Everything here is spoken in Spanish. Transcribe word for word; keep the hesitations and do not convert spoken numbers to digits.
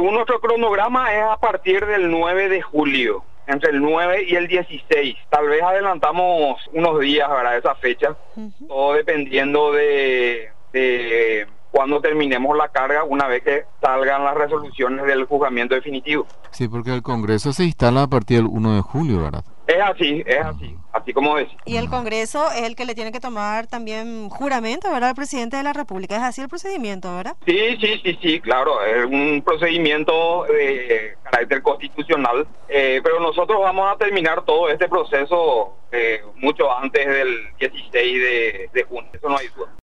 según nuestro cronograma es a partir del nueve de julio, entre el nueve y el dieciséis. Tal vez adelantamos unos días, ¿verdad?, esa fecha, uh-huh. Todo dependiendo de, de cuando terminemos la carga, una vez que salgan las resoluciones del juzgamiento definitivo. Sí, porque el Congreso se instala a partir del uno de julio, ¿verdad? Es así, es así, así como decís. Y el Congreso es el que le tiene que tomar también juramento, ¿verdad?, al presidente de la República. Es así el procedimiento, ¿verdad? Sí, sí, sí, sí, claro. Es un procedimiento de carácter constitucional, eh, pero nosotros vamos a terminar todo este proceso eh, mucho antes del dieciséis de junio. Eso no hay duda.